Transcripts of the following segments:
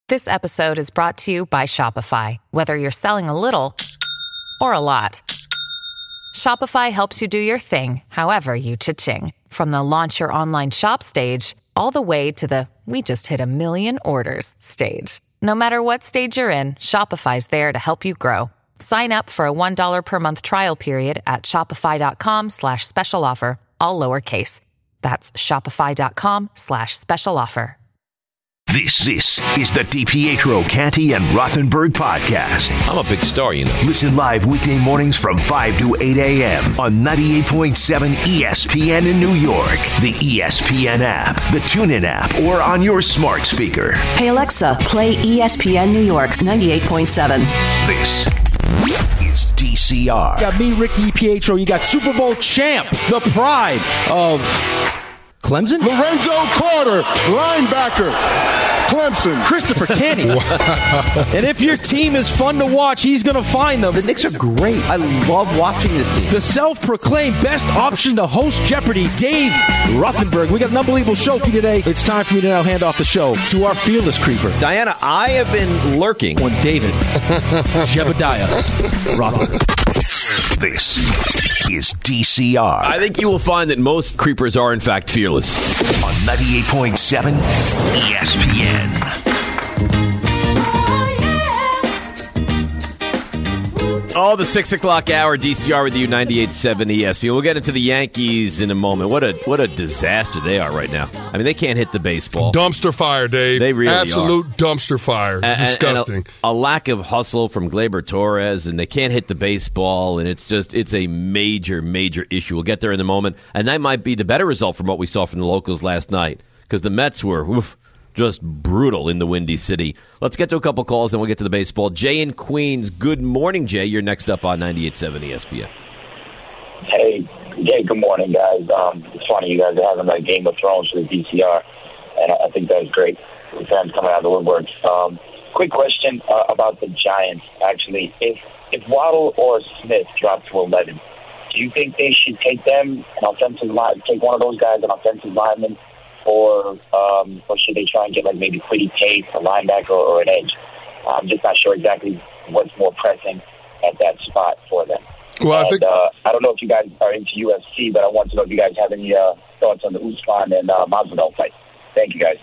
This episode is brought to you by Shopify. Whether you're selling a little or a lot, Shopify helps you do your thing, however you cha-ching. From the launch your online shop stage, all the way to the we just hit 1 million orders stage. No matter what stage you're in, Shopify's there to help you grow. Sign up for a $1 per month trial period at shopify.com/special offer, all lowercase. That's shopify.com/special offer. This is the DiPietro, Canty, and Rothenberg podcast. I'm a big star, you know. Listen live weekday mornings from 5 to 8 a.m. on 98.7 ESPN in New York, the ESPN app, the TuneIn app, or on your smart speaker. Hey, Alexa, play ESPN New York 98.7. This is DCR. You got me, Rick DiPietro. You got Super Bowl champ, the pride of Clemson? Lorenzo Carter, linebacker, Clemson. Christopher Kenny. And if your team is fun to watch, he's going to find them. The Knicks are great. I love watching this team. The self-proclaimed best option to host Jeopardy, Dave Rothenberg. We got an unbelievable show for you today. It's time for me to now hand off the show to our fearless creeper. Diana, I have been lurking. When David Jebediah Rothenberg. This is DCR. I think you will find that most creepers are, in fact, fearless. On 98.7 ESPN. Oh, the 6 o'clock hour, DCR with you, 98.7 ESPN. We'll get into the Yankees in a moment. What a disaster they are right now. I mean, they can't hit the baseball. Dumpster fire, Dave. They really Absolute are. Dumpster fire. It's disgusting. A lack of hustle from Gleyber Torres, and they can't hit the baseball, and it's a major, major issue. We'll get there in a moment, and that might be the better result from what we saw from the locals last night, because the Mets were just brutal in the Windy City. Let's get to a couple calls, and we'll get to the baseball. Jay in Queens. Good morning, Jay. You're next up on 98.7 ESPN. Hey, Jay, good morning, guys. It's funny, you guys are having that Game of Thrones for the DCR, and I think that was great. The fans coming out of the woodworks. Quick question about the Giants, actually. If Waddle or Smith drop to 11, do you think they should take them, take one of those guys, an offensive lineman, or should they try and get maybe Kwity Paye, a linebacker, or an edge? I'm just not sure exactly what's more pressing at that spot for them. Well, I don't know if you guys are into UFC, but I want to know if you guys have any thoughts on the Usman and Masvidal fight. Thank you, guys.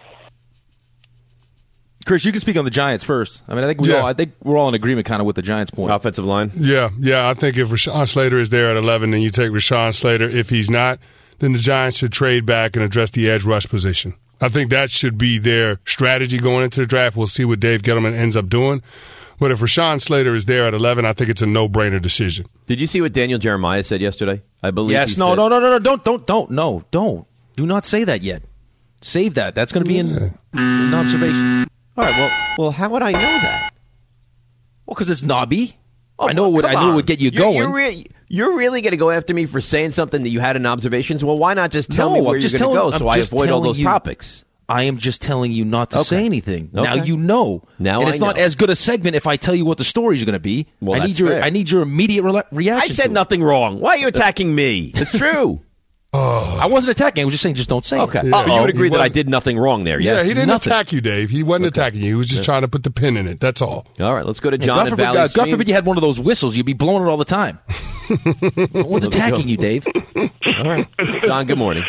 Chris, you can speak on the Giants first. I mean, I think we're all in agreement kind of with the Giants point. Offensive line? Yeah. I think if Rashawn Slater is there at 11, then you take Rashawn Slater. If he's not, then the Giants should trade back and address the edge rush position. I think that should be their strategy going into the draft. We'll see what Dave Gettleman ends up doing. But if Rashawn Slater is there at 11, I think it's a no-brainer decision. Did you see what Daniel Jeremiah said yesterday? I believe. Yes. No. Don't. Do not say that yet. Save that. That's going to be an observation. All right. Well, how would I know that? Well, because it's knobby. Oh, I know it would get you going. You're really going to go after me for saying something that you had in observations? Well, why not just tell me where you're going to go so I avoid all those topics? I am just telling you not to say anything. Okay. Now you know. Now and it's not as good a segment if I tell you what the stories are going to be. Well, I need your immediate reaction. I said nothing wrong. Why are you attacking me? It's true. I wasn't attacking. I was just saying just don't say it. Yeah. So you would agree that I did nothing wrong there, yes? Yeah, he didn't Nothing. attack you, Dave. He wasn't attacking you. He was just trying to put the pin in it. That's all. All right, let's go to John in Valley God Stream. forbid you had one of those whistles. You'd be blowing it all the time. No one's attacking you, Dave. All right. John, good morning.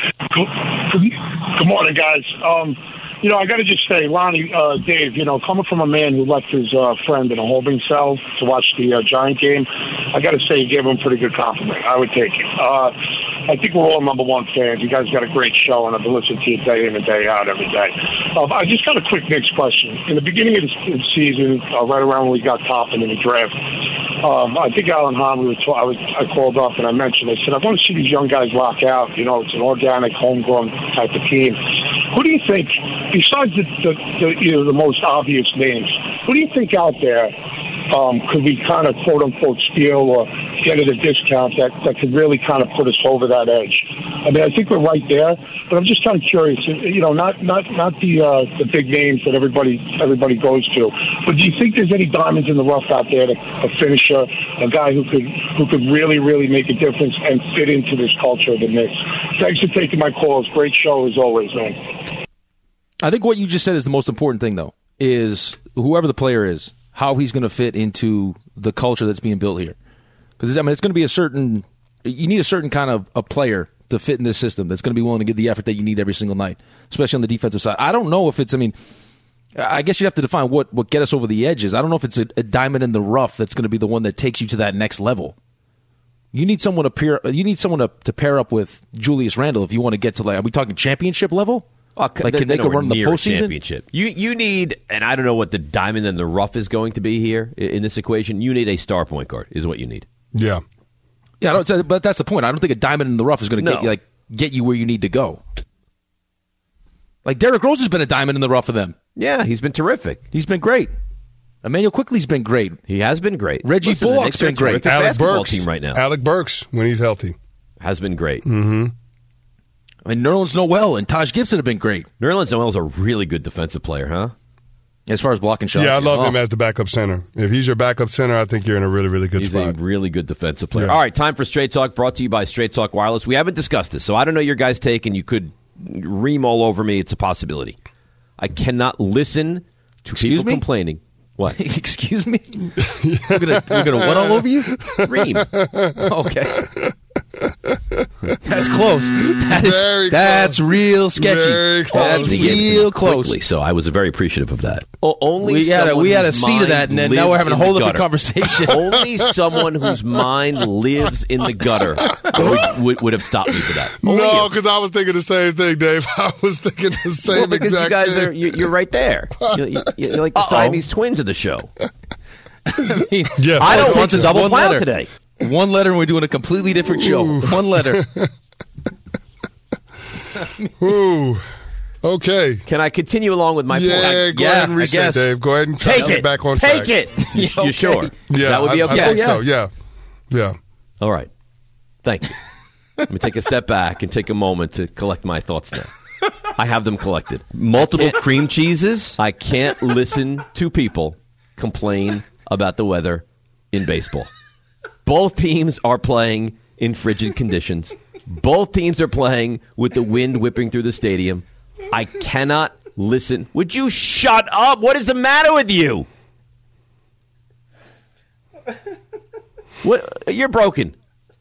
Good morning, guys. I got to just say, Lonnie, Dave, coming from a man who left his friend in a holding cell to watch the Giant game, I got to say, you gave him a pretty good compliment. I would take it. I think we're all number one fans. You guys got a great show, and I've been listening to you day in and day out every day. I just got a quick next question. In the beginning of the season, right around when we got Toppin in the draft, I think Alan Hahn, I called up and I mentioned, I said, I want to see these young guys rock out. It's an organic, homegrown type of team. Who do you think, besides the most obvious names, who do you think out there could we kind of quote-unquote steal or get at a discount that could really kind of put us over that edge? I mean, I think we're right there, but I'm just kind of curious, not the big names that everybody goes to, but do you think there's any diamonds in the rough out there, a finisher, a guy who could really, really make a difference and fit into this culture of the Knicks? Thanks for taking my calls. Great show as always, man. I think what you just said is the most important thing, though. is whoever the player is, how he's going to fit into the culture that's being built here. Because it's going to be you need a certain kind of a player to fit in this system that's going to be willing to give the effort that you need every single night, especially on the defensive side. I don't know if it's, I guess you'd have to define what get us over the edge is. I don't know if it's a diamond in the rough that's going to be the one that takes you to that next level. You need someone to pair up with Julius Randle if you want to get to, are we talking championship level? Can make a run in the postseason? Championship. You need, and I don't know what the diamond in the rough is going to be here in this equation. You need a star point guard is what you need. Yeah. Yeah, but that's the point. I don't think a diamond in the rough is going to get you where you need to go. Like Derrick Rose has been a diamond in the rough for them. Yeah, he's been terrific. He's been great. Emmanuel Quickly's been great. He has been great. Reggie Bullock's been great. Alec Burks team right now. Alec Burks, when he's healthy, has been great. Mm-hmm. Nerlens Noel and Taj Gibson have been great. Nerlens Noel's a really good defensive player, huh? As far as blocking shots. Yeah, I love him as the backup center. If he's your backup center, I think you're in a really, really good spot. He's a really good defensive player. Yeah. All right, time for Straight Talk, brought to you by Straight Talk Wireless. We haven't discussed this, so I don't know your guys' take, and you could ream all over me. It's a possibility. I cannot listen to people complaining. What? Excuse me? We're gonna what all over you? Ream. Okay. That's close. That's real sketchy. Very close. That's real close. Quickly, so I was very appreciative of that. We had a seat of that, and now we're having a whole different conversation. Only someone whose mind lives in the gutter would have stopped me for that. No, because I was thinking the same thing, Dave. I was thinking the same exact thing. You guys you're right there. You're like the Siamese twins of the show. Yes, I don't want to double plow today. One letter and we're doing a completely different show. Ooh. One letter. Ooh. Okay. Can I continue along with my point? Go ahead and reset, Dave. Go ahead and take it back on track. Take it. You sure? Yeah. That would be okay? I think so, yeah. Yeah. All right. Thank you. Let me take a step back and take a moment to collect my thoughts now. I have them collected. Multiple cream cheeses. I can't listen to people complain about the weather in baseball. Both teams are playing in frigid conditions. Both teams are playing with the wind whipping through the stadium. I cannot listen. Would you shut up? What is the matter with you? What? You're broken.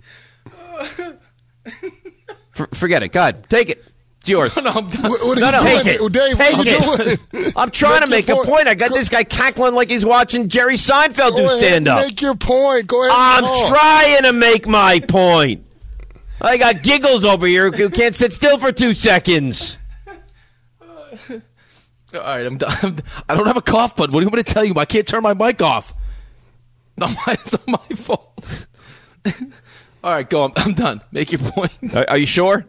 Forget it. God, take it. It's yours. No, take it. Dave, take it. I'm trying to make a point. I got this guy cackling like he's watching Jerry Seinfeld do stand-up. Make your point. Go ahead. I'm trying to make my point. I got giggles over here who can't sit still for 2 seconds. All right, I'm done. I don't have a cough button. What do you want me to tell you? I can't turn my mic off. It's not my fault. All right, go. I'm done. Make your point. Are you sure?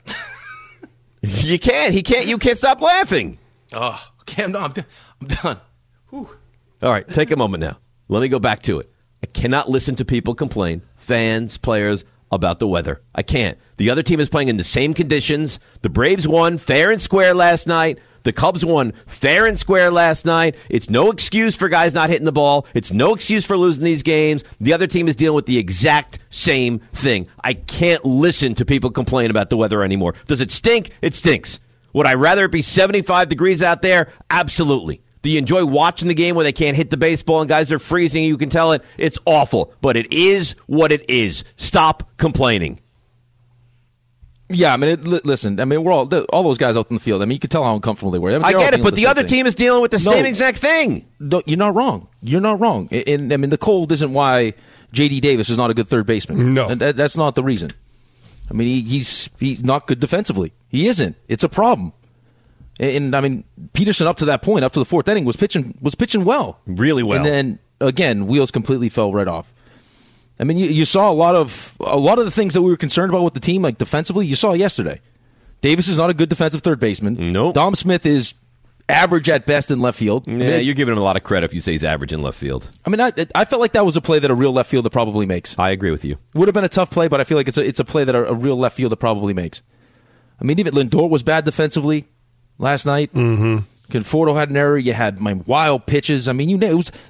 You can't. He can't. You can't stop laughing. Oh, okay. I'm done. Whew. All right. Take a moment now. Let me go back to it. I cannot listen to people complain, fans, players, about the weather. I can't. The other team is playing in the same conditions. The Braves won fair and square last night. The Cubs won fair and square last night. It's no excuse for guys not hitting the ball. It's no excuse for losing these games. The other team is dealing with the exact same thing. I can't listen to people complain about the weather anymore. Does it stink? It stinks. Would I rather it be 75 degrees out there? Absolutely. Do you enjoy watching the game where they can't hit the baseball and guys are freezing? You can tell it. It's awful. But it is what it is. Stop complaining. Yeah, I mean, listen, I mean, we're all those guys out in the field. I mean, you can tell how uncomfortable they were. I get it, but the other team is dealing with the same exact thing. No, you're not wrong. You're not wrong. And I mean, the cold isn't why J.D. Davis is not a good third baseman. No. And that's not the reason. I mean, he's not good defensively. He isn't. It's a problem. And I mean, Peterson up to that point, up to the fourth inning, was pitching well. Really well. And then, again, wheels completely fell right off. I mean, you saw a lot of the things that we were concerned about with the team, like defensively. You saw yesterday. Davis is not a good defensive third baseman. Nope. Dom Smith is average at best in left field. Yeah, you're giving him a lot of credit if you say he's average in left field. I mean, I felt like that was a play that a real left fielder probably makes. I agree with you. Would have been a tough play, but I feel like it's a play that a real left fielder probably makes. I mean, even Lindor was bad defensively last night. Mm-hmm. Conforto had an error. You had wild pitches. I mean, and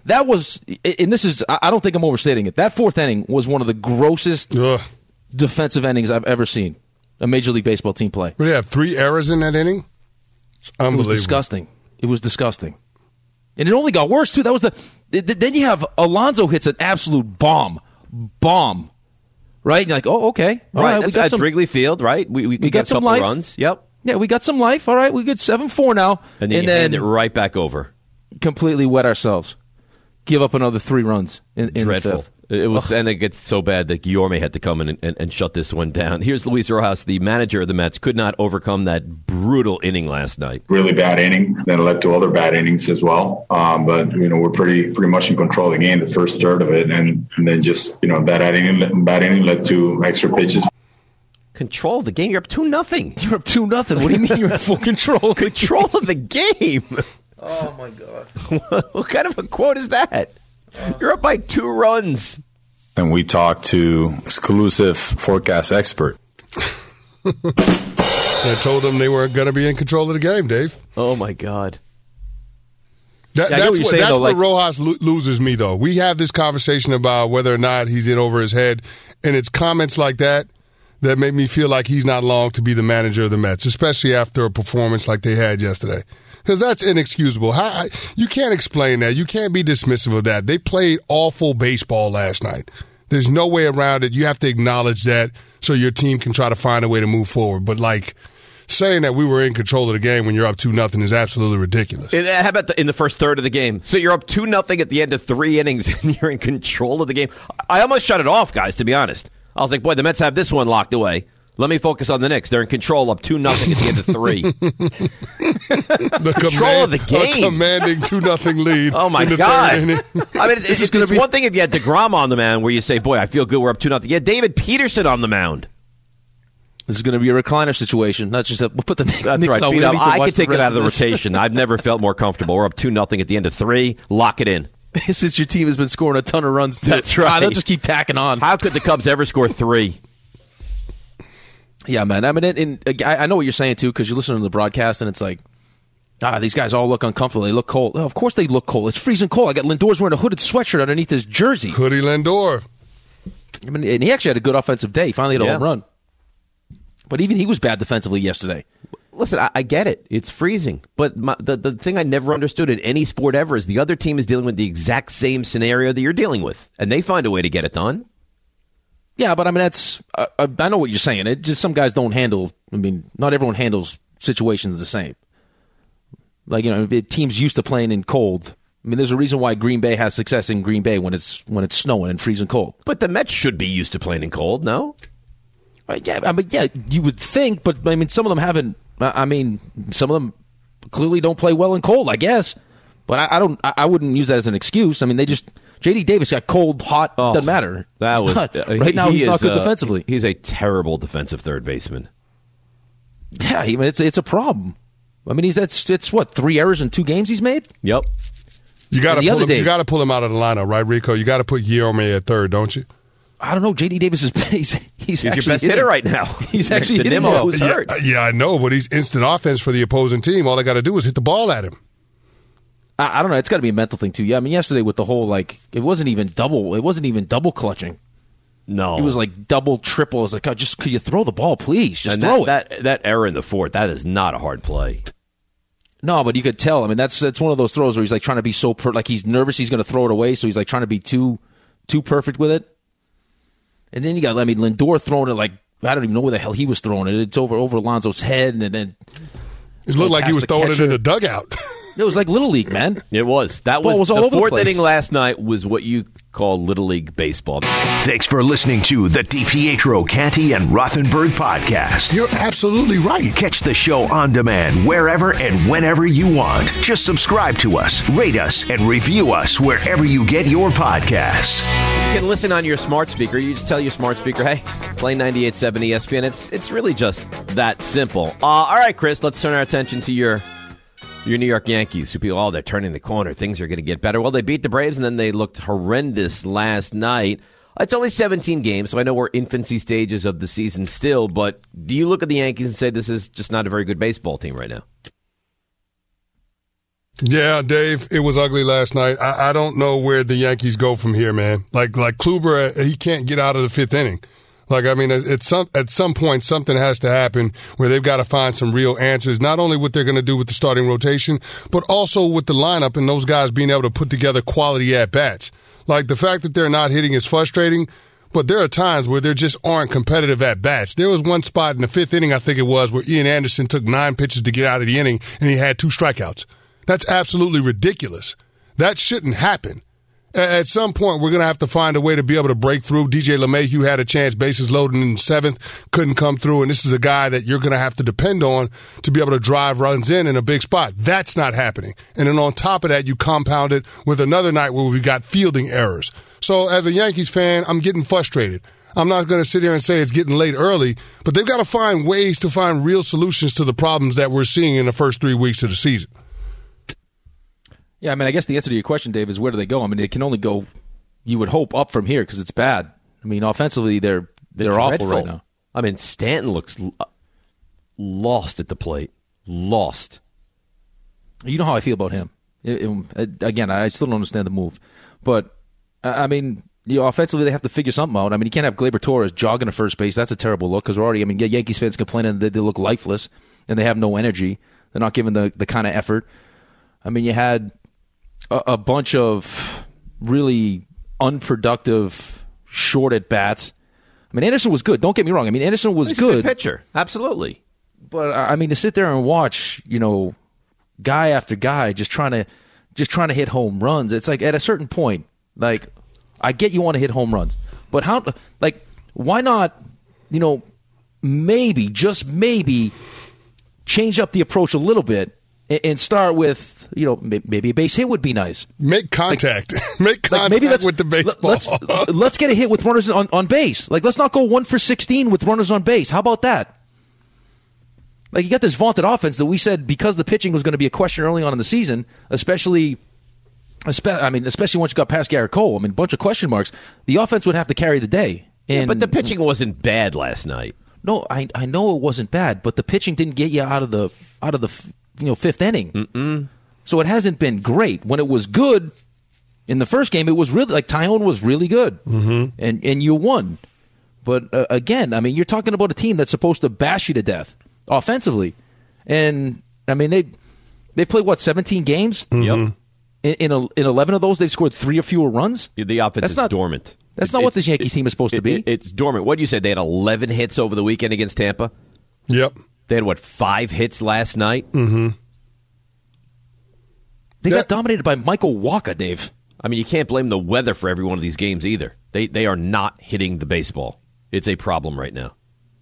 this is, I don't think I'm overstating it. That fourth inning was one of the grossest defensive innings I've ever seen a Major League Baseball team play. Did they have 3 errors in that inning? It's unbelievable. It was disgusting. And it only got worse, too. That was then you have Alonso hits an absolute bomb. Right? And you're like, oh, okay. All right. We got some Wrigley Field, right? We got some life. Runs. Yep. Yeah, we got some life. All right, we get 7-4 now. And then you hand it right back over. Completely wet ourselves. Give up another 3 runs in Dreadful. the fifth. It was, and it gets so bad that Guillorme had to come in and shut this one down. Here's Luis Rojas, the manager of the Mets, could not overcome that brutal inning last night. Really bad inning that led to other bad innings as well. But we're pretty much in control of the game, the first third of it, and then just that bad inning led to extra pitches. Control of the game? You're up 2-0. You're up 2-0. What do you mean you're in full control? Control of the game. Oh my God! What kind of a quote is that? You're up by 2 runs. And we talked to exclusive forecast expert. I told them they weren't going to be in control of the game, Dave. Oh, my God. That's where Rojas loses me, though. We have this conversation about whether or not he's in over his head, and it's comments like that make me feel like he's not long to be the manager of the Mets, especially after a performance like they had yesterday. Because that's inexcusable. You can't explain that. You can't be dismissive of that. They played awful baseball last night. There's no way around it. You have to acknowledge that so your team can try to find a way to move forward. But, saying that we were in control of the game when you're up 2-0 is absolutely ridiculous. How about in the first third of the game? So you're up 2-0 at the end of 3 innings, and you're in control of the game. I almost shut it off, guys, to be honest. I was like, boy, the Mets have this one locked away. Let me focus on the Knicks. They're in control, up 2-0 at the end of 3. Control of the game. A commanding 2-0 lead. Oh, my God. I mean, it's one thing if you had DeGrom on the mound where you say, boy, I feel good, we're up 2-0. You had David Peterson on the mound. This is going to be a recliner situation, not just we'll put the Knicks. That's right. I can take it out of the rotation. I've never felt more comfortable. We're up 2-0 at the end of 3. Lock it in. Since your team has been scoring a ton of runs, too. That's right. They'll just keep tacking on. How could the Cubs ever score 3? Yeah, man. I mean, I know what you're saying, too, because you're listening to the broadcast, and it's like, these guys all look uncomfortable. They look cold. Oh, of course they look cold. It's freezing cold. I got Lindor's wearing a hooded sweatshirt underneath his jersey. Hoodie Lindor. I mean, and he actually had a good offensive day. He finally had a home run. But even he was bad defensively yesterday. Listen, I get it. It's freezing. But the thing I never understood in any sport ever is the other team is dealing with the exact same scenario that you're dealing with. And they find a way to get it done. Yeah, but I mean, that's I know what you're saying. It just some guys don't handle. I mean, not everyone handles situations the same. Like teams used to playing in cold. I mean, there's a reason why Green Bay has success in Green Bay when it's snowing and freezing cold. But the Mets should be used to playing in cold, no? Yeah, you would think. But I mean, some of them haven't. I mean, some of them clearly don't play well in cold, I guess. But I wouldn't use that as an excuse. I mean, J.D. Davis got cold, hot, doesn't matter. Right now, he's not good defensively. He's a terrible defensive third baseman. Yeah, I mean, it's a problem. I mean, it's what, 3 errors in 2 games he's made? Yep. You got to pull him out of the lineup, right, Rico? You got to put Guillorme at third, don't you? I don't know. J.D. Davis is he's your best hitter right now. He's actually hitting Nimmo, who's hurt. Yeah, I know, but he's instant offense for the opposing team. All they got to do is hit the ball at him. I don't know. It's got to be a mental thing too. Yeah, I mean, yesterday with the whole it wasn't even double clutching. No, it was like double, triple. It's like, could you throw the ball, please? Just throw it. That error in the fourth, that is not a hard play. No, but you could tell. I mean, that's one of those throws where he's like trying to be so like he's nervous he's going to throw it away, so he's like trying to be too perfect with it. And then you got Lindor throwing it like I don't even know where the hell he was throwing it. It's over Alonso's head, and then it looked like he was throwing it in the dugout. It was like Little League, man. It was. That was the fourth inning last night was what you call Little League baseball. Thanks for listening to the DiPietro, Canty, and Rothenberg podcast. You're absolutely right. Catch the show on demand wherever and whenever you want. Just subscribe to us, rate us, and review us wherever you get your podcasts. You can listen on your smart speaker. You just tell your smart speaker, hey, play 98.7 ESPN. It's really just that simple. All right, Chris, let's turn our attention to your New York Yankees. People, they're turning the corner. Things are going to get better. Well, they beat the Braves, and then they looked horrendous last night. It's only 17 games, so I know we're infancy stages of the season still, but do you look at the Yankees and say this is just not a very good baseball team right now? Yeah, Dave, it was ugly last night. I don't know where the Yankees go from here, man. Like Kluber, he can't get out of the 5th inning. Like, I mean, at some point, something has to happen where they've got to find some real answers, not only what they're going to do with the starting rotation, but also with the lineup and those guys being able to put together quality at-bats. Like, the fact that they're not hitting is frustrating, but there are times where there just aren't competitive at-bats. There was one spot in the 5th inning, I think it was, where Ian Anderson took 9 pitches to get out of the inning, and he had 2 strikeouts. That's absolutely ridiculous. That shouldn't happen. At some point, we're going to have to find a way to be able to break through. DJ LeMahieu had a chance, bases loaded in the 7th, couldn't come through, and this is a guy that you're going to have to depend on to be able to drive runs in a big spot. That's not happening. And then on top of that, you compound it with another night where we got fielding errors. So as a Yankees fan, I'm getting frustrated. I'm not going to sit here and say it's getting late early, but they've got to find ways to find real solutions to the problems that we're seeing in the first 3 weeks of the season. Yeah, I mean, I guess the answer to your question, Dave, is where do they go? I mean, they can only go, you would hope, up from here because it's bad. I mean, offensively, they're awful right now. I mean, Stanton looks lost at the plate. Lost. You know how I feel about him. Again, I still don't understand the move. But, I mean, offensively, they have to figure something out. I mean, you can't have Gleyber Torres jogging to first base. That's a terrible look because we're already, I mean, Yankees fans complaining that they look lifeless and they have no energy. They're not giving the kind of effort. I mean, you had a bunch of really unproductive short at bats. I mean, Anderson was good. Don't get me wrong. I mean, Anderson was He's good. A good pitcher, absolutely. But I mean, to sit there and watch, guy after guy just trying to hit home runs. It's like at a certain point, like I get you want to hit home runs, but how? Like, why not? Maybe just maybe change up the approach a little bit and start with. Maybe a base hit would be nice. Make contact. Make contact with the baseball. Let's get a hit with runners on base. Like, let's not go 1 for 16 with runners on base. How about that? Like, you got this vaunted offense that we said because the pitching was going to be a question early on in the season, especially once you got past Garrett Cole. I mean, a bunch of question marks. The offense would have to carry the day. Yeah, but the pitching wasn't bad last night. No, I know it wasn't bad, but the pitching didn't get you out of the 5th inning. Mm-mm. So it hasn't been great. When it was good in the first game, it was really like Tyone was really good, and you won. But again, I mean, you're talking about a team that's supposed to bash you to death offensively, and I mean they played 17 games. Yep. In 11 of those, they've scored 3 or fewer runs. The offense is dormant. That's not what this Yankees team is supposed to be. It's dormant. What did you say? They had 11 hits over the weekend against Tampa. Yep. They had 5 hits last night. Mm-hmm. They got dominated by Michael Wacha, Dave. I mean, you can't blame the weather for every one of these games either. They are not hitting the baseball. It's a problem right now.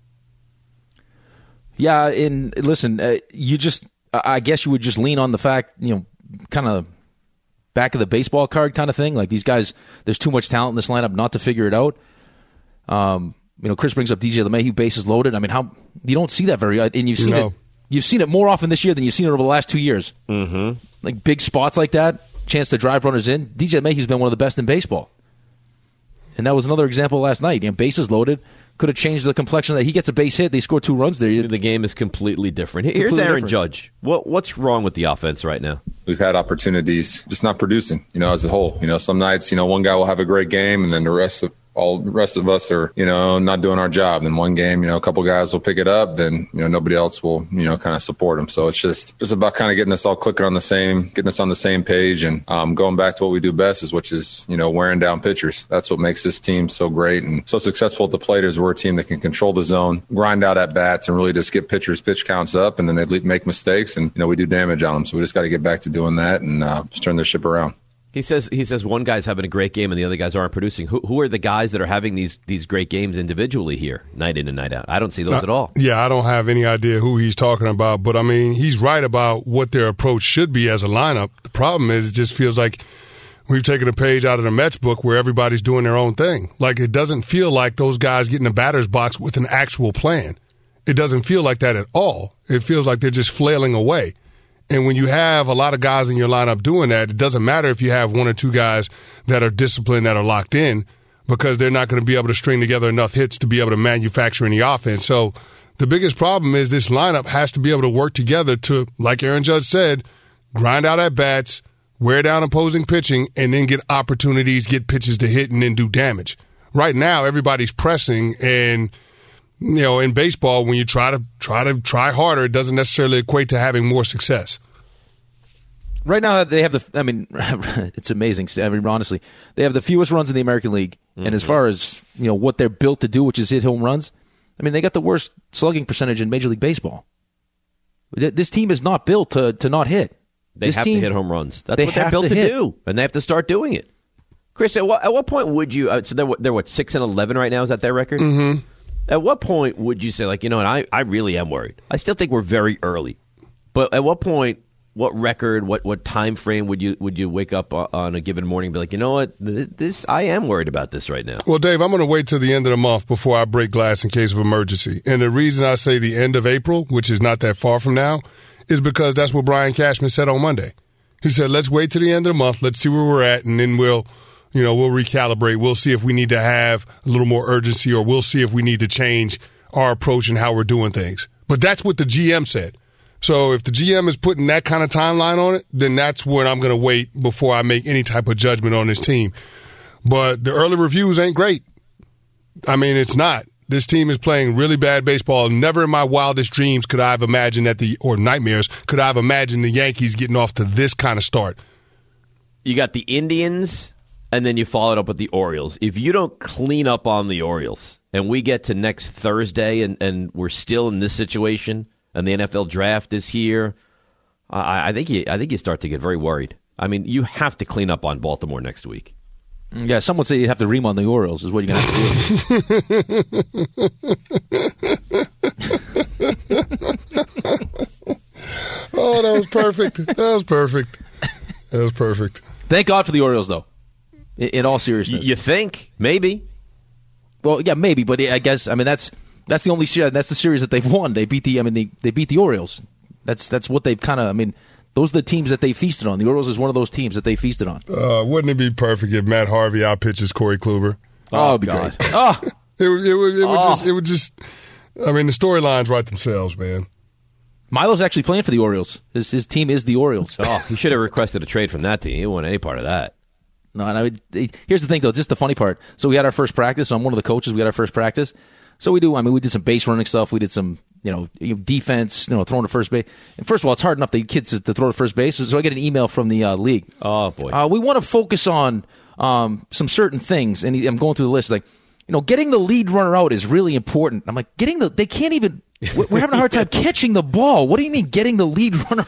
Yeah, and listen, I guess you would just lean on the fact, kind of back of the baseball card kind of thing. Like, these guys, there's too much talent in this lineup not to figure it out. Chris brings up DJ LeMahieu, bases loaded. I mean, you don't see that very, and you've seen it. You've seen it more often this year than you've seen it over the last 2 years. Mm-hmm. Like big spots like that, chance to drive runners in. DJ LeMahieu's been one of the best in baseball. And that was another example last night. Bases loaded. Could have changed the complexion that he gets a base hit. They score 2 runs there. The game is completely different. Here's Aaron Judge. What's wrong with the offense right now? We've had opportunities, just not producing, as a whole. Some nights, one guy will have a great game and then the rest of us are, not doing our job. Then one game, a couple guys will pick it up. Then, nobody else will, kind of support them. So it's about kind of getting us all getting us on the same page and going back to what we do best which is, wearing down pitchers. That's what makes this team so great and so successful at the plate is we're a team that can control the zone, grind out at bats and really just get pitchers pitch counts up and then they make mistakes and, we do damage on them. So we just got to get back to doing that and just turn this ship around. He says one guy's having a great game and the other guys aren't producing. Who are the guys that are having these great games individually here, night in and night out? I don't see those at all. Yeah, I don't have any idea who he's talking about, but I mean, he's right about what their approach should be as a lineup. The problem is it just feels like we've taken a page out of the Mets book where everybody's doing their own thing. Like, it doesn't feel like those guys get in the batter's box with an actual plan. It doesn't feel like that at all. It feels like they're just flailing away. And when you have a lot of guys in your lineup doing that, it doesn't matter if you have 1 or 2 guys that are disciplined, that are locked in, because they're not going to be able to string together enough hits to be able to manufacture any offense. So the biggest problem is this lineup has to be able to work together to, like Aaron Judge said, grind out at bats, wear down opposing pitching, and then get opportunities, get pitches to hit, and then do damage. right now everybody's pressing, and in baseball, when you try harder, it doesn't necessarily equate to having more success. Right now, they have it's amazing. I mean, honestly, they have the fewest runs in the American League, and as far as what they're built to do, which is hit home runs, I mean, they got the worst slugging percentage in Major League Baseball. This team is not built to not hit. They have to hit home runs. That's what they're built to do, and they have to start doing it. Chris, at what point would you? So they're 6-11 right now. Is that their record? Mm-hmm. At what point would you say, I really am worried? I still think we're very early, but at what point? What record? What time frame would you wake up on a given morning and be like, you know what? This I am worried about this right now. Well, Dave, I'm going to wait till the end of the month before I break glass in case of emergency. And the reason I say the end of April, which is not that far from now, is because that's what Brian Cashman said on Monday. He said, let's wait till the end of the month. Let's see where we're at, and then we'll recalibrate. We'll see if we need to have a little more urgency, or we'll see if we need to change our approach and how we're doing things. But that's what the GM said. So if the GM is putting that kind of timeline on it, then that's when I'm going to wait before I make any type of judgment on this team. But the early reviews ain't great. I mean, it's not. This team is playing really bad baseball. Never in my wildest dreams could I have imagined or nightmares, could I have imagined the Yankees getting off to this kind of start. You got the Indians, and then you followed up with the Orioles. If you don't clean up on the Orioles, and we get to next Thursday and we're still in this situation, and the NFL draft is here, I think you start to get very worried. I mean, you have to clean up on Baltimore next week. Yeah, some would say you have to ream on the Orioles is what you're going to have to do. Oh, that was perfect. That was perfect. Thank God for the Orioles, though, in all seriousness. You think? Maybe. Well, yeah, maybe, but I guess, I mean, that's the only series. That's the series that they've won. They beat they beat the Orioles. That's what they've kind of. I mean, those are the teams that they feasted on. The Orioles is one of those teams that they feasted on. Wouldn't it be perfect if Matt Harvey outpitches Corey Kluber? Oh, it'd be great. Oh, it would just. I mean, the storylines write themselves, man. Milo's actually playing for the Orioles. His team is the Orioles. Oh, he should have requested a trade from that team. He didn't want any part of that. No, and here's the thing, though. Just the funny part. So we had our first practice. I'm one of the coaches. We had our first practice. So we did some base running stuff. We did some, defense, throwing to first base. And first of all, it's hard enough to get kids to throw to first base. So I get an email from the league. Oh, boy. We want to focus on some certain things. And I'm going through the list. Like, getting the lead runner out is really important. I'm like, they can't even, we're having a hard time catching the ball. What do you mean getting the lead runner?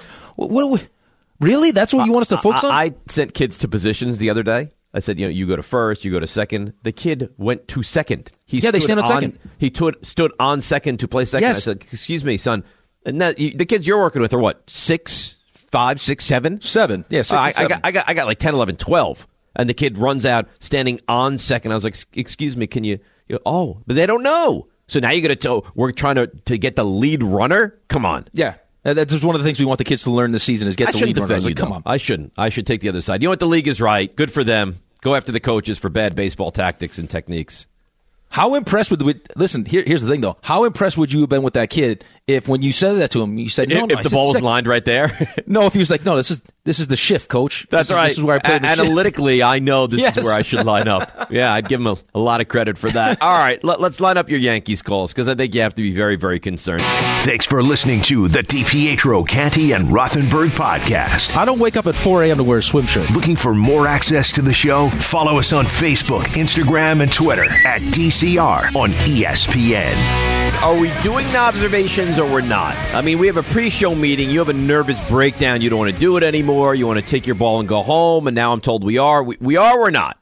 Really? That's what you want us to focus on? I sent kids to positions the other day. I said, you go to first, you go to second. The kid went to second. They stand on second. He stood on second to play second. Yes. I said, excuse me, son. And the kids you're working with are what, 6, 5, 6, 7? 7. Yeah, 6 and 7. I got like 10, 11, 12. And the kid runs out standing on second. I was like, excuse me, can you but they don't know. So now you're going to tell, we're trying to get the lead runner? Come on. Yeah. That's just one of the things we want the kids to learn this season is get the lead runner. Come on. I shouldn't. I should take the other side. You know what? The league is right. Good for them. Go after the coaches for bad baseball tactics and techniques. How impressed listen, here's the thing, though. How impressed would you have been with that kid if when you said that to him, you said, no, if the ball was lined right there? No, if he was like, no, this is the shift, coach. That's right. This is where I play the Analytically, shift. I know this is where I should line up. Yeah, I'd give him a lot of credit for that. All right, let's line up your Yankees calls because I think you have to be very, very concerned. Thanks for listening to the DiPietro, Canty, and Rothenberg podcast. I don't wake up at 4 a.m. to wear a swim shirt. Looking for more access to the show? Follow us on Facebook, Instagram, and Twitter at DCR on ESPN. Are we doing observations or we're not? I mean, we have a pre-show meeting. You have a nervous breakdown. You don't want to do it anymore. You want to take your ball and go home. And now I'm told we are. We are or not?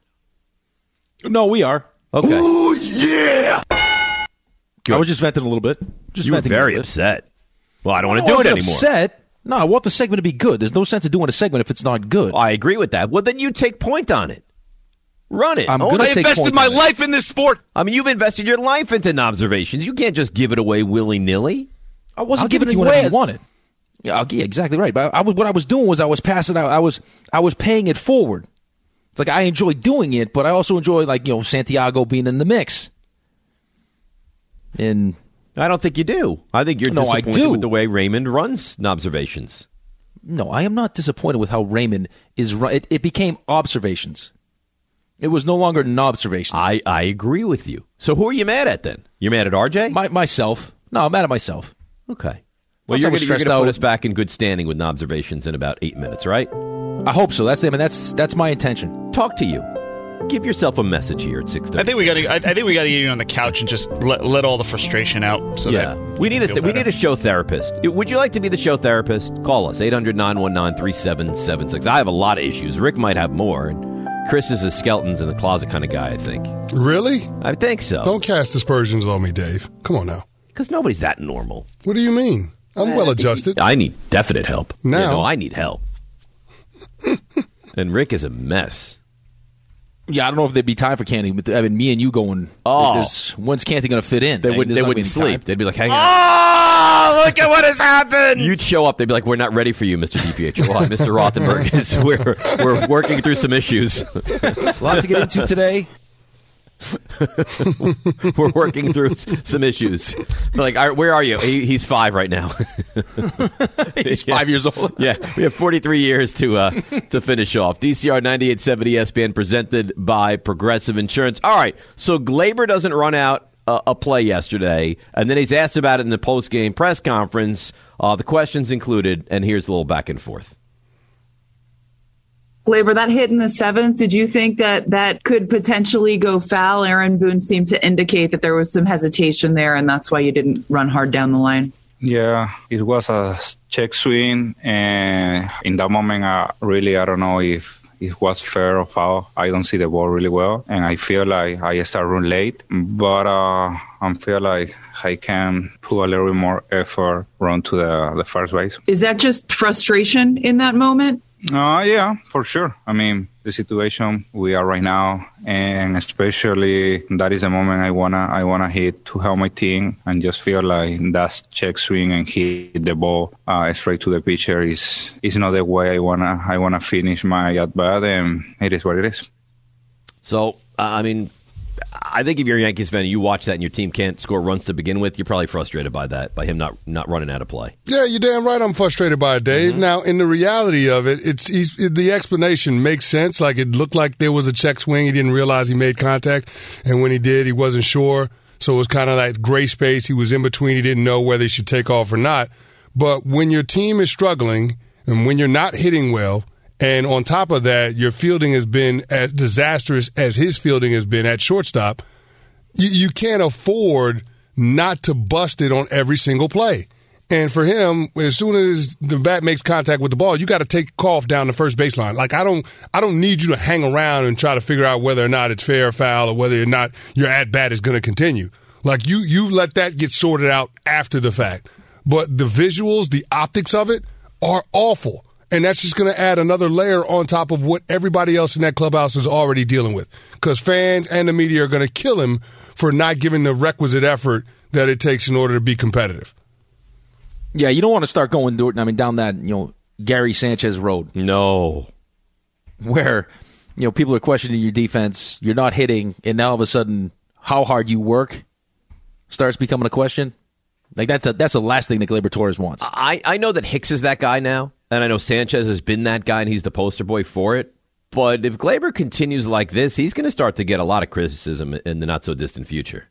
No, we are. Okay. Oh, yeah. Good. I was just venting a little bit. You were very upset. Well, I don't want to do it anymore. Upset? No, I want the segment to be good. There's no sense of doing a segment if it's not good. I agree with that. Well, then you take point on it. Run it. I invested my life in this sport. I mean, you've invested your life into observations. You can't just give it away willy-nilly. I wasn't giving it to you whenever you wanted. Yeah, exactly right. But what I was doing was I was passing out. I was paying it forward. It's like I enjoy doing it, but I also enjoy Santiago being in the mix. And I don't think you do. I think you're disappointed with the way Raymond runs observations. No, I am not disappointed with how Raymond is run. It became observations. It was no longer no observations. I agree with you. So who are you mad at then? You're mad at RJ? Myself. No, I'm mad at myself. Okay. Well, you're going to put us back in good standing with no observations in about 8 minutes, right? I hope so. That's my intention. Talk to you. Give yourself a message here at 6:30. I think we got to get you on the couch and just let all the frustration out. So that we need a show therapist. Would you like to be the show therapist? Call us 800-919-3776. I have a lot of issues. Rick might have more. And Chris is a skeletons in the closet kind of guy, I think. Really? I think so. Don't cast aspersions on me, Dave. Come on now. Because nobody's that normal. What do you mean? I'm well adjusted. I need definite help. Now I need help. And Rick is a mess. Yeah, I don't know if there'd be time for Canty. But I mean, me and you going. When's Canty going to fit in? They wouldn't sleep. They'd be like, "Hang on! Oh, look at what has happened!" You'd show up. They'd be like, "We're not ready for you, Mr. DPH. Mr. Rothenberg is we're working through some issues. A lot to get into today." We're working through some issues. They're like, where are you? He's 5 right now. He's 5 years old. Yeah, we have 43 years to finish off. DCR 98.7 ESPN presented by Progressive Insurance. All right, so Gleyber doesn't run out a play yesterday, and then he's asked about it in the post-game press conference. The questions included, and here's a little back and forth. Gleyber, that hit in the 7th, did you think that could potentially go foul? Aaron Boone seemed to indicate that there was some hesitation there, and that's why you didn't run hard down the line. Yeah, it was a check swing, and in that moment, I don't know if it was fair or foul. I don't see the ball really well, and I feel like I start run late, but I feel like I can put a little bit more effort run to the first base. Is that just frustration in that moment? Yeah, for sure. I mean, the situation we are right now, and especially that is the moment I wanna hit to help my team, and just feel like that check swing and hit the ball straight to the pitcher is not the way I wanna finish my at bat, and it is what it is. So I mean, I think if you're a Yankees fan and you watch that and your team can't score runs to begin with, you're probably frustrated by that, by him not running out of play. Yeah, you're damn right I'm frustrated by it, Dave. Mm-hmm. Now, in the reality of it, the explanation makes sense. Like, it looked like there was a check swing. He didn't realize he made contact, and when he did, he wasn't sure. So it was kind of like gray space. He was in between. He didn't know whether he should take off or not. But when your team is struggling and when you're not hitting well, and on top of that, your fielding has been as disastrous as his fielding has been at shortstop, you can't afford not to bust it on every single play. And for him, as soon as the bat makes contact with the ball, you got to take off down the first baseline. Like, I don't need you to hang around and try to figure out whether or not it's fair or foul or whether or not your at-bat is going to continue. Like, you let that get sorted out after the fact. But the visuals, the optics of it are awful. And that's just going to add another layer on top of what everybody else in that clubhouse is already dealing with. Because fans and the media are going to kill him for not giving the requisite effort that it takes in order to be competitive. Yeah, you don't want to start going down that, Gary Sanchez road. No. Where, people are questioning your defense, you're not hitting, and now all of a sudden how hard you work starts becoming a question. Like, that's the last thing that Gleyber Torres wants. I know that Hicks is that guy now. And I know Sanchez has been that guy, and he's the poster boy for it. But if Gleyber continues like this, he's going to start to get a lot of criticism in the not-so-distant future.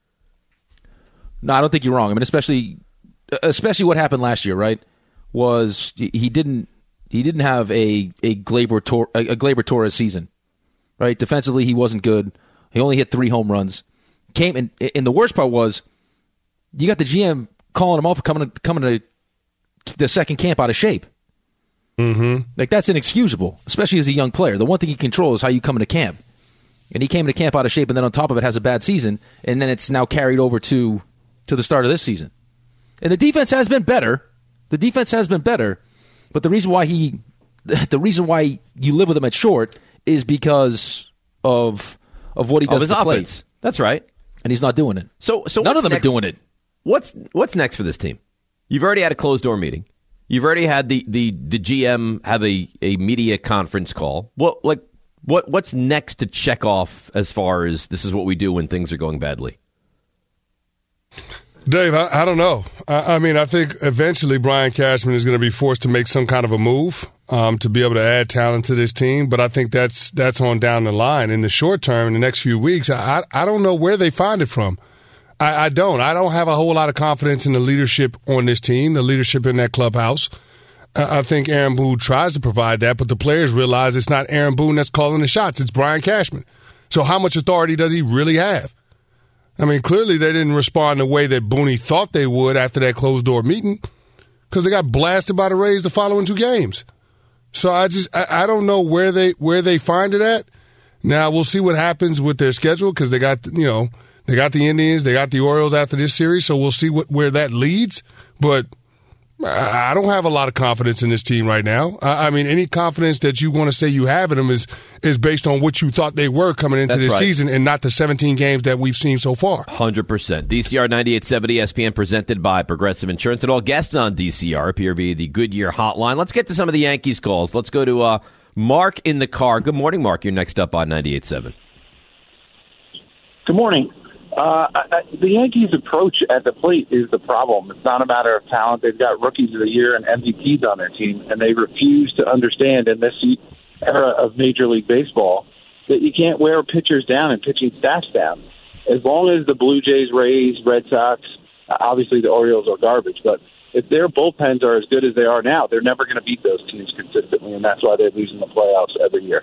No, I don't think you're wrong. I mean, especially what happened last year, right? Was he didn't have a Gleyber Torres season, right? Defensively, he wasn't good. He only hit 3 home runs. And the worst part was, you got the GM calling him off for coming to the second camp out of shape. Mm-hmm. Like, that's inexcusable, especially as a young player. The one thing you control is how you come into camp. And he came into camp out of shape, and then on top of it has a bad season, and then it's now carried over to the start of this season. And the defense has been better. But the reason why you live with him at short is because of what he does to the plate. Offense. That's right. And he's not doing it. So none of them are doing it. What's next for this team? You've already had a closed-door meeting. You've already had the GM have a media conference call. What's next to check off as far as this is what we do when things are going badly? Dave, I don't know. I mean, I think eventually Brian Cashman is going to be forced to make some kind of a move to be able to add talent to this team. But I think that's on down the line. In the short term, in the next few weeks, I don't know where they find it from. I don't have a whole lot of confidence in the leadership on this team, the leadership in that clubhouse. I think Aaron Boone tries to provide that, but the players realize it's not Aaron Boone that's calling the shots. It's Brian Cashman. So how much authority does he really have? I mean, clearly they didn't respond the way that Booney thought they would after that closed-door meeting because they got blasted by the Rays the following 2 games. So I don't know where they find it at. Now we'll see what happens with their schedule because they got the Indians, they got the Orioles after this series, so we'll see where that leads. But I don't have a lot of confidence in this team right now. I mean, any confidence that you want to say you have in them is based on what you thought they were coming into this season and not the 17 games that we've seen so far. 100%. DCR 9870 ESPN presented by Progressive Insurance. And all guests on DCR appear via the Goodyear hotline. Let's get to some of the Yankees calls. Let's go to Mark in the car. Good morning, Mark. You're next up on 98.7. Good morning. The Yankees' approach at the plate is the problem. It's not a matter of talent. They've got rookies of the year and MVPs on their team, and they refuse to understand in this era of Major League Baseball that you can't wear pitchers down and pitching staffs down. As long as the Blue Jays, Rays, Red Sox, obviously the Orioles are garbage, but if their bullpens are as good as they are now, they're never going to beat those teams consistently, and that's why they're losing the playoffs every year.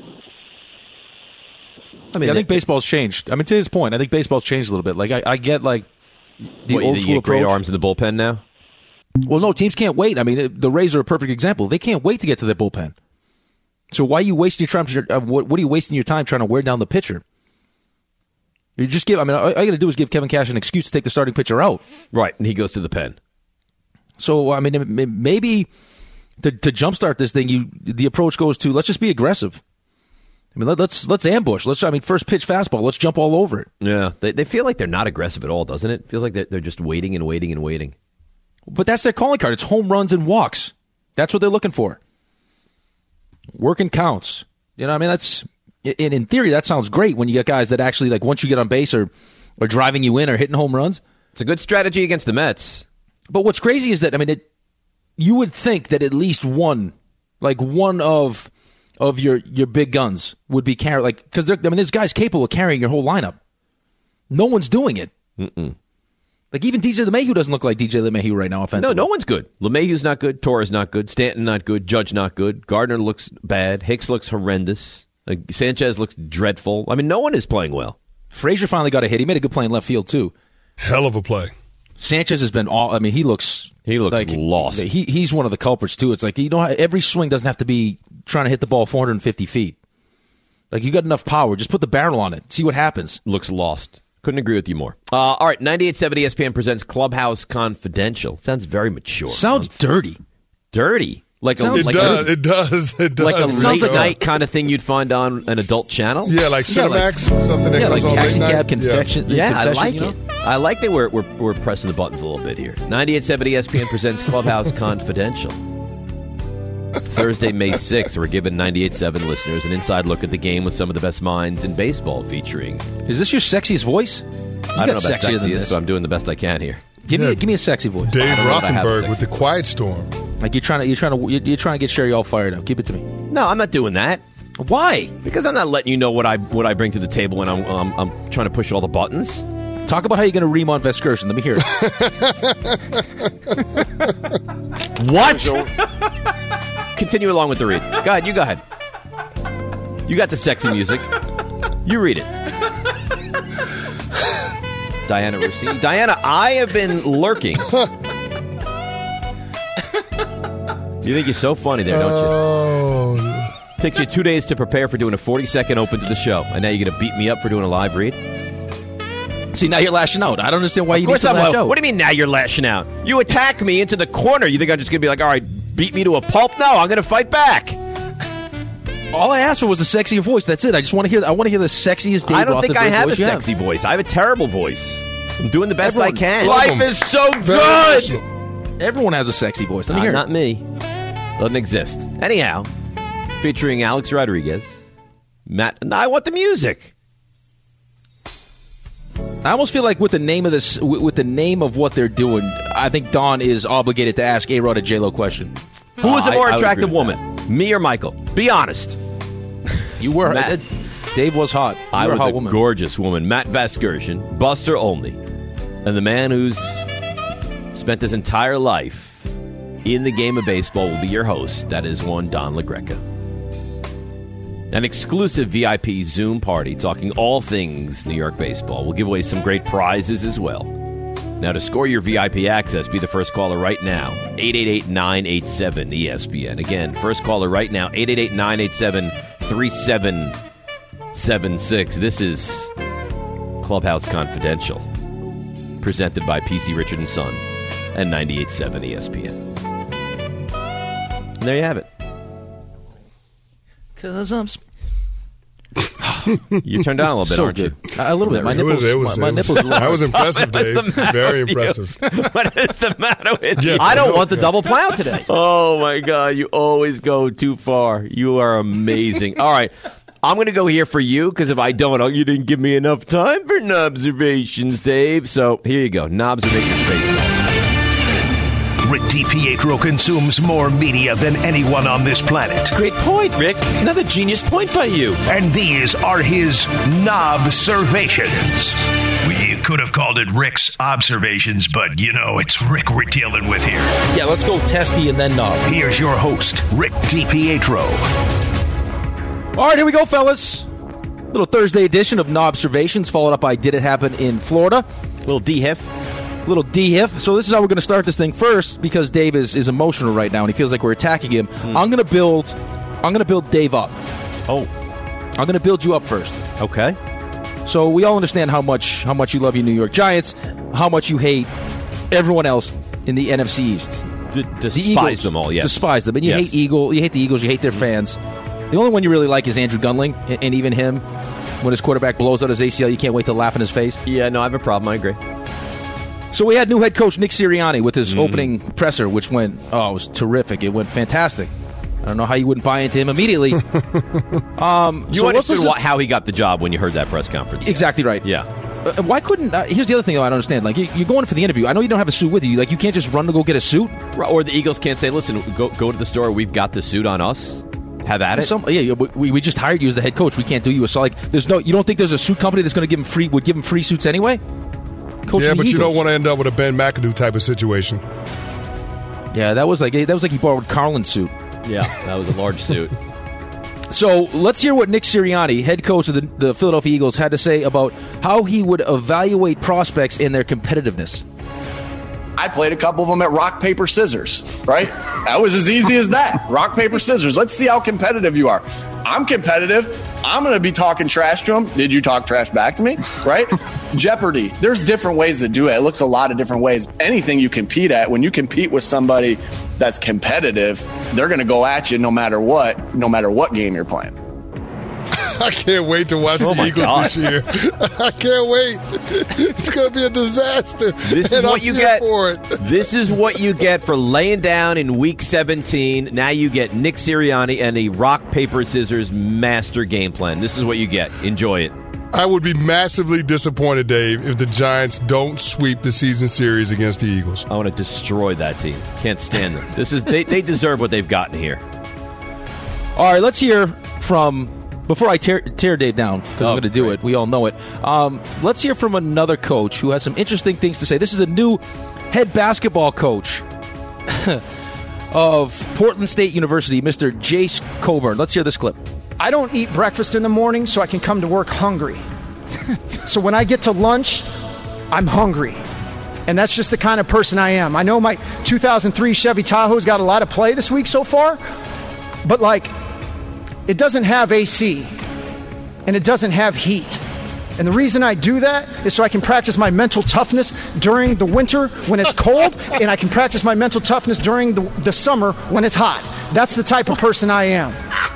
I mean, I think baseball's changed. I mean, to his point, I think baseball's changed a little bit. Like, I get, like, the old school approach. Great arms in the bullpen now? Well, no, teams can't wait. I mean, the Rays are a perfect example. They can't wait to get to their bullpen. So why are you wasting your time? What are you wasting your time trying to wear down the pitcher? You just give. I mean, all you got to do is give Kevin Cash an excuse to take the starting pitcher out. Right, and he goes to the pen. So, I mean, maybe to jumpstart this thing, the approach goes to let's just be aggressive. I mean, let's ambush. First pitch fastball. Let's jump all over it. Yeah, they feel like they're not aggressive at all, doesn't it? It feels like they're just waiting and waiting and waiting. But that's their calling card. It's home runs and walks. That's what they're looking for. Working counts. You know, I mean, that's in theory that sounds great when you get guys that actually, like, once you get on base or driving you in or hitting home runs. It's a good strategy against the Mets. But what's crazy is that, I mean, you would think that at least one of your big guns would be carried, like, because there's guys capable of carrying your whole lineup. No one's doing it. Mm-mm. Like, even DJ LeMahieu doesn't look like DJ LeMahieu right now offensively. No one's good. LeMahieu's not good. Torres not good. Stanton not good. Judge not good. Gardner looks bad. Hicks looks horrendous. Like, Sanchez looks dreadful. I mean, no one is playing well. Frazier finally got a hit. He made a good play in left field, too. Hell of a play. Sanchez has been all. I mean, he looks like lost. He's one of the culprits too. It's like, every swing doesn't have to be trying to hit the ball 450 feet. Like, you got enough power, just put the barrel on it. See what happens. Looks lost. Couldn't agree with you more. All right, 98.7 ESPN presents Clubhouse Confidential. Sounds very mature. Sounds dirty. Dirty. It does. Like a late night kind of thing you'd find on an adult channel? Yeah, like Cinemax. Something that comes on late night. Confection. Yeah, I like it. I like that we're pressing the buttons a little bit here. 98.7 ESPN presents Clubhouse Confidential. Thursday, May 6th, we're giving 98.7 listeners an inside look at the game with some of the best minds in baseball featuring... Is this your sexiest voice? I don't know about sexy is, but I'm doing the best I can here. Give me a sexy voice. Dave Rothenberg with The Quiet Storm. Like, you're trying to get Sherry all fired up. Give it to me. No, I'm not doing that. Why? Because I'm not letting you know what I bring to the table when I'm trying to push all the buttons. Talk about how you're going to ream on Vescursion. Let me hear it. What? Continue along with the read. Go ahead. You go ahead. You got the sexy music. You read it. Diana Rossini. Diana, I have been lurking. You think you're so funny there, don't you? Takes you 2 days to prepare for doing a 40-second open to the show, and now you're going to beat me up for doing a live read? See, now you're lashing out. I don't understand why you need to lash out. What do you mean now you're lashing out? You attack me into the corner. You think I'm just going to be like, all right, beat me to a pulp? No, I'm going to fight back. All I asked for was a sexy voice. That's it. I just want to hear. I want to hear the sexiest Dave Rothenberg voice. I don't think I have a sexy voice. I have a terrible voice. I'm doing the best I can. Life is so good. Everyone has a sexy voice. Let me hear it. Not me. Doesn't exist. Anyhow, featuring Alex Rodriguez, Matt. I want the music. I almost feel like with the name of this, with the name of what they're doing, I think Don is obligated to ask A-Rod a J-Lo question. Who was a more attractive woman, me or Michael? Be honest. You were. Dave was hot. I was a gorgeous woman. Matt Vasgersian, Buster Olney, and the man who's spent his entire life in the game of baseball will be your host. That is one Don LaGreca. An exclusive VIP Zoom party talking all things New York baseball. We'll give away some great prizes as well. Now, to score your VIP access, be the first caller right now. 888-987-ESPN. Again, first caller right now, 888-987-3776. This is Clubhouse Confidential, presented by PC Richard & Son and 98.7 ESPN. And there you have it. Because I'm... You turned down a little bit, so aren't good. you? A little bit. My nipples. My nipples. That was impressive, Dave. Very impressive. What is the matter with you? I don't want the double plow today. Oh, my God. You always go too far. You are amazing. All right. I'm going to go here for you, because if I don't, you didn't give me enough time for Nobservations, Dave. So here you go. Nobservations baseball. Rick DiPietro consumes more media than anyone on this planet. Great point, Rick. It's another genius point by you. And these are his Nobservations. We could have called it Rick's Observations, but, it's Rick we're dealing with here. Yeah, let's go Testy and then Nob. Here's your host, Rick DiPietro. All right, here we go, fellas. Little Thursday edition of Nobservations, followed up by Did It Happen in Florida? Little D-Hiff. So this is how we're going to start this thing. First, because Dave is emotional right now and he feels like we're attacking him. I'm going to build Dave up. Oh, I'm going to build you up first. Okay. So we all understand how much you love your New York Giants, how much you hate everyone else in the NFC East. Despise them all. Yes, despise them. And you hate the Eagles. You hate their fans. The only one you really like is Andrew Gunling, and even him, when his quarterback blows out his ACL, you can't wait to laugh in his face. Yeah, no, I have a problem. I agree. So we had new head coach Nick Sirianni with his opening presser, which it was terrific. It went fantastic. I don't know how you wouldn't buy into him immediately. You understood how he got the job when you heard that press conference. Exactly right. Yeah. Why couldn't... here's the other thing, though, I don't understand. Like, you're going for the interview. I know you don't have a suit with you. Like, you can't just run to go get a suit. Or the Eagles can't say, listen, go to the store. We've got the suit on us. Have at it. We just hired you as the head coach. We can't do you a... So, like, you don't think there's a suit company that's going to give him free suits anyway? But you don't want to end up with a Ben McAdoo type of situation. Yeah, that was like he borrowed Carlin's suit. Yeah, that was a large suit. So let's hear what Nick Sirianni, head coach of the Philadelphia Eagles, had to say about how he would evaluate prospects in their competitiveness. I played a couple of them at rock, paper, scissors, right? That was as easy as that. Rock, paper, scissors. Let's see how competitive you are. I'm competitive. I'm going to be talking trash to him. Did you talk trash back to me? Right? Jeopardy. There's different ways to do it. It looks a lot of different ways. Anything you compete at, when you compete with somebody that's competitive, they're going to go at you no matter what game you're playing. I can't wait to watch the Eagles this year. I can't wait. It's going to be a disaster. This is what you get for it. This is what you get for laying down in Week 17. Now you get Nick Sirianni and a rock, paper, scissors master game plan. This is what you get. Enjoy it. I would be massively disappointed, Dave, if the Giants don't sweep the season series against the Eagles. I want to destroy that team. Can't stand them. They deserve what they've gotten here. All right, let's hear from... Before I tear Dave down, because I'm going to do it, we all know it. Let's hear from another coach who has some interesting things to say. This is a new head basketball coach of Portland State University, Mr. Jace Coburn. Let's hear this clip. I don't eat breakfast in the morning so I can come to work hungry. So when I get to lunch, I'm hungry. And that's just the kind of person I am. I know my 2003 Chevy Tahoe's got a lot of play this week so far, but it doesn't have AC, and it doesn't have heat. And the reason I do that is so I can practice my mental toughness during the winter when it's cold, and I can practice my mental toughness during the summer when it's hot. That's the type of person I am.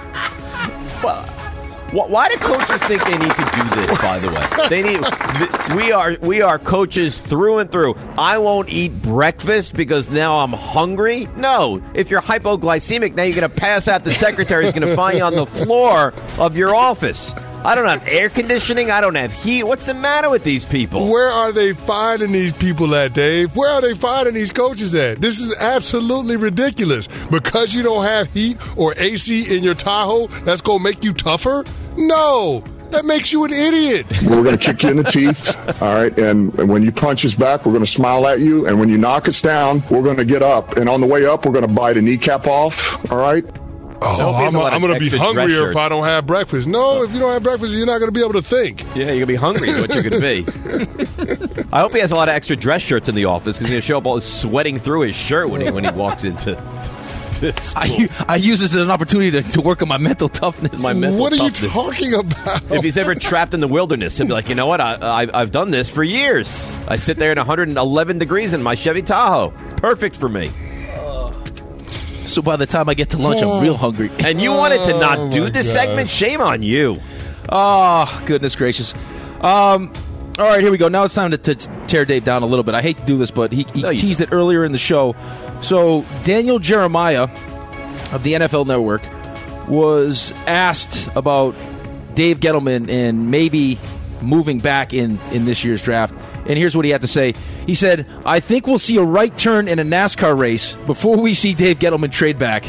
Why do coaches think they need to do this, by the way? We are coaches through and through. I won't eat breakfast because now I'm hungry? No. If you're hypoglycemic, now you're going to pass out. The secretary's going to find you on the floor of your office. I don't have air conditioning. I don't have heat. What's the matter with these people? Where are they finding these people at, Dave? Where are they finding these coaches at? This is absolutely ridiculous. Because you don't have heat or AC in your Tahoe, that's going to make you tougher? No. That makes you an idiot. We're going to kick you in the teeth, all right? And when you punch us back, we're going to smile at you. And when you knock us down, we're going to get up. And on the way up, we're going to bite a kneecap off, all right? Oh, I'm going to be hungrier if I don't have breakfast. No, if you don't have breakfast, you're not going to be able to think. Yeah, you're going to be hungry is what you're going to be. I hope he has a lot of extra dress shirts in the office because he's going to show up all sweating through his shirt when he walks into I use this as an opportunity to work on my mental toughness. What are you talking about? If he's ever trapped in the wilderness, he'll be like, you know what? I've done this for years. I sit there in 111 degrees in my Chevy Tahoe. Perfect for me. So by the time I get to lunch, I'm real hungry. And you wanted to not do this segment? Shame on you. Oh, goodness gracious. All right, here we go. Now it's time to tear Dave down a little bit. I hate to do this, but he teased it earlier in the show. So Daniel Jeremiah of the NFL Network was asked about Dave Gettleman and maybe moving back in this year's draft. And here's what he had to say. He said, I think we'll see a right turn in a NASCAR race before we see Dave Gettleman trade back.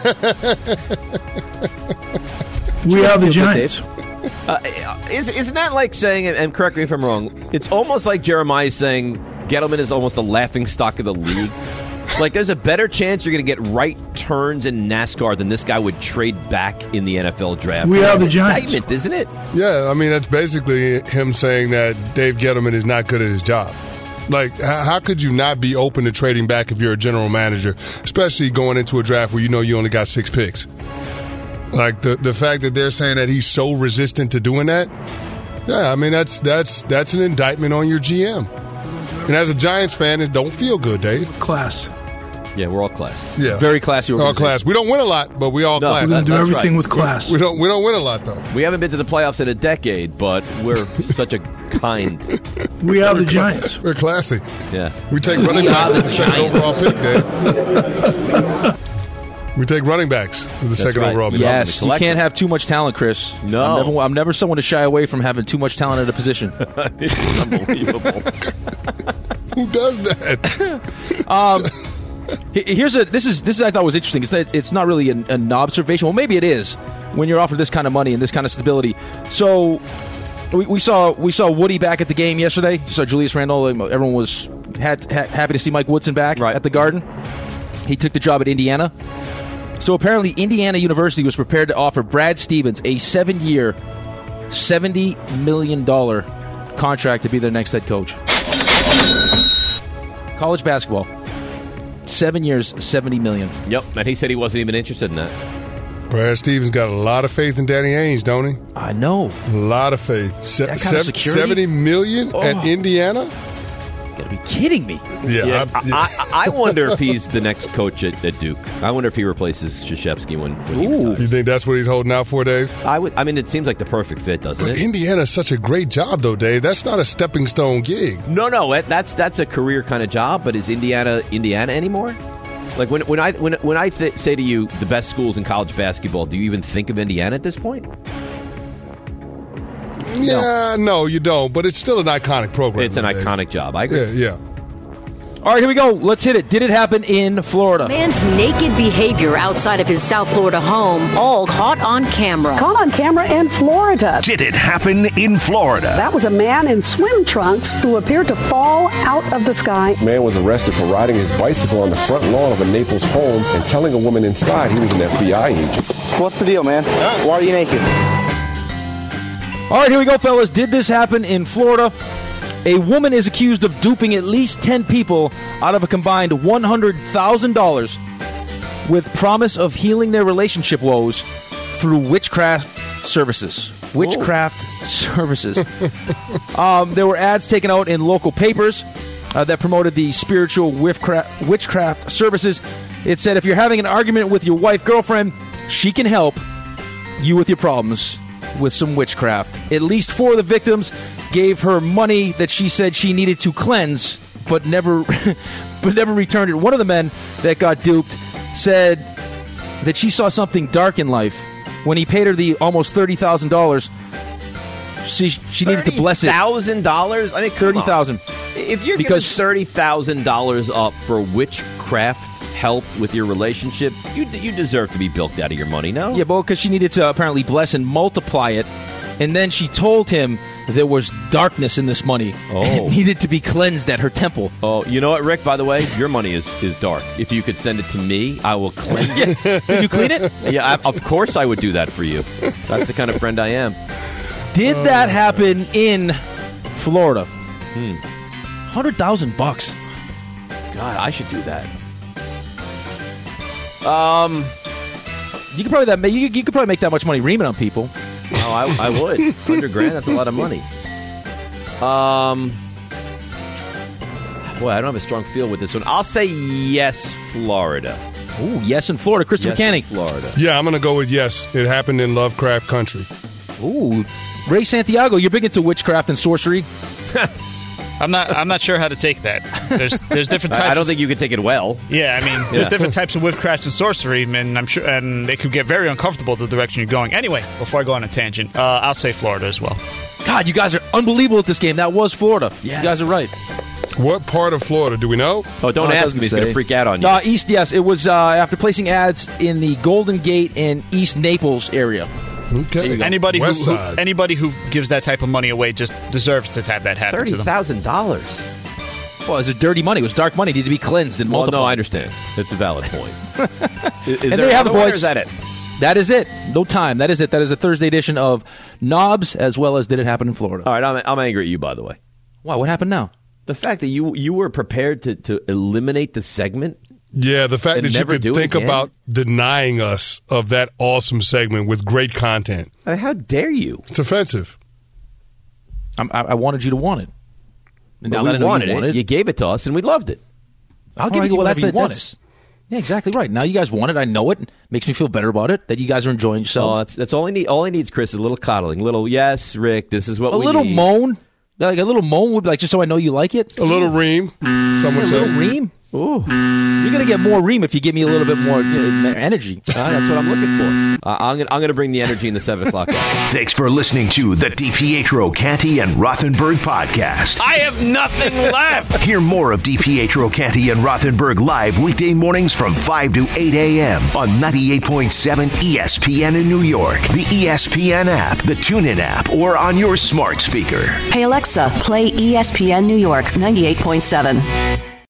We are the Giants. Isn't that like saying, and correct me if I'm wrong, it's almost like Jeremiah is saying Gettleman is almost the laughing stock of the league? Like, there's a better chance you're going to get right turns in NASCAR than this guy would trade back in the NFL draft. We are the Giants. Isn't it? Yeah, I mean, that's basically him saying that Dave Gettleman is not good at his job. Like, how could you not be open to trading back if you're a general manager, especially going into a draft where you know you only got 6 picks? Like, the fact that they're saying that he's so resistant to doing that, yeah, I mean, that's an indictment on your GM. And as a Giants fan, it don't feel good, Dave. Class. Yeah, we're all class. Yeah, very classy. All class. We don't win a lot, but we all class. We're going to do everything with class. We don't win a lot though. We haven't been to the playoffs in a decade, but we're such a kind. We are the Giants. We're classy. Yeah, we take running backs with the second overall pick, Dave. We take running backs with the second overall pick. Yes, you can't have too much talent, Chris. No, I'm never someone to shy away from having too much talent at a position. It's unbelievable. Who does that? This is I thought was interesting. It's not really an observation. Well, maybe it is when you're offered this kind of money and this kind of stability. So we saw Woody back at the game yesterday. You saw Julius Randle. Everyone was happy to see Mike Woodson back at the Garden. He took the job at Indiana. So apparently Indiana University was prepared to offer Brad Stevens a 7-year, $70 million contract to be their next head coach. College basketball. 7 years, $70 million. Yep, and he said he wasn't even interested in that. Brad Stevens got a lot of faith in Danny Ainge, don't he? I know. A lot of faith. $70 million at Indiana? You gotta be kidding me. Yeah. I wonder if he's the next coach at Duke. I wonder if he replaces Krzyzewski when he retires. You think that's what he's holding out for, Dave? I mean, it seems like the perfect fit, doesn't it? Indiana's such a great job, though, Dave. That's not a stepping stone gig. No, that's a career kind of job. But is Indiana anymore? Like when I say to you the best schools in college basketball, do you even think of Indiana at this point? Yeah, no, you don't. But it's still an iconic program. It's an iconic job. I agree. Yeah. All right, here we go. Let's hit it. Did it happen in Florida? Man's naked behavior outside of his South Florida home, all caught on camera. Caught on camera in Florida. Did it happen in Florida? That was a man in swim trunks who appeared to fall out of the sky. Man was arrested for riding his bicycle on the front lawn of a Naples home and telling a woman inside he was an FBI agent. What's the deal, man? Why are you naked? All right, here we go, fellas. Did this happen in Florida? A woman is accused of duping at least 10 people out of a combined $100,000 with promise of healing their relationship woes through witchcraft services. Services. There were ads taken out in local papers that promoted the spiritual witchcraft services. It said if you're having an argument with your wife, girlfriend, she can help you with your problems with some witchcraft. At least 4 of the victims gave her money that she said she needed to cleanse, but never returned it. One of the men that got duped said that she saw something dark in life. When he paid her the almost $30,000, she needed to bless it. $30,000? I mean, $30,000. If you're giving $30,000 up for witchcraft help with your relationship, you deserve to be bilked out of your money, no? Yeah, but because she needed to apparently bless and multiply it, and then she told him there was darkness in this money. Oh. And it needed to be cleansed at her temple. Oh, you know what, Rick, by the way? Your money is dark. If you could send it to me, I will cleanse it. Would you clean it? Yeah, of course I would do that for you. That's the kind of friend I am. Did that happen in Florida? $100,000. God, I should do that. You could probably make that much money reaming on people. Oh, I would. $100,000, that's a lot of money. Boy, I don't have a strong feel with this one. I'll say yes, Florida. Ooh, yes in Florida. Chris McCanny. Florida. Yeah, I'm going to go with yes. It happened in Lovecraft Country. Ooh, Ray Santiago, you're big into witchcraft and sorcery. I'm not sure how to take that. There's different types. I don't think you could take it well. Yeah, I mean, there's different types of witchcraft and sorcery, and I'm sure, and it could get very uncomfortable the direction you're going. Anyway, before I go on a tangent, I'll say Florida as well. God, you guys are unbelievable at this game. That was Florida. Yes. You guys are right. What part of Florida? Do we know? Oh, don't ask me. He's going to freak out on you. East, yes. It was after placing ads in the Golden Gate and East Naples area. Okay. Anybody who gives that type of money away just deserves to have that happen to them. $30,000. Well, it was dirty money. It was dark money. It needed to be cleansed and multiplied. No, I understand. It's a valid point. And there you have it, boys. Or is that it? That is it. No time. That is it. That is a Thursday edition of Knobs, as well as Did It Happen in Florida. All right, I'm angry at you, by the way. Why? What happened now? The fact that you were prepared to eliminate the segment. Yeah, the fact that you could think about denying us of that awesome segment with great content. How dare you? It's offensive. I wanted you to want it. And now that I know you wanted it, you gave it to us, and we loved it. I'll give you whatever you want. Yeah, exactly right. Now you guys want it. I know it. Makes me feel better about it that you guys are enjoying yourselves. Oh, that's all I need. All I need is, Chris, a little coddling, little yes, Rick. This is what we need. A little moan. Like a little moan would be like, just so I know you like it. A little ream. Someone said. A little ream. Ooh. You're going to get more ream if you give me a little bit more energy. That's what I'm looking for. I'm going to bring the energy in the 7 o'clock hour. Thanks for listening to the DiPietro, Canty, and Rothenberg podcast. I have nothing left. Hear more of DiPietro, Canty, and Rothenberg live weekday mornings from 5 to 8 a.m. on 98.7 ESPN in New York, the ESPN app, the TuneIn app, or on your smart speaker. Hey, Alexa, play ESPN New York 98.7.